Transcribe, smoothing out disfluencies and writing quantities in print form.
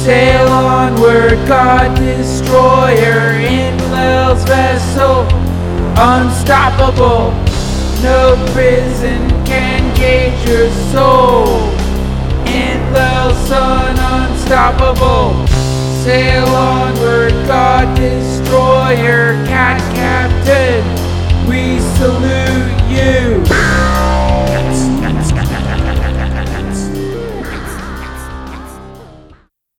Sail onward, God destroyer, Enlil's vessel, unstoppable. No prison can cage your soul. Enlil's son, unstoppable. Sail onward, God destroyer, cat captain, we salute.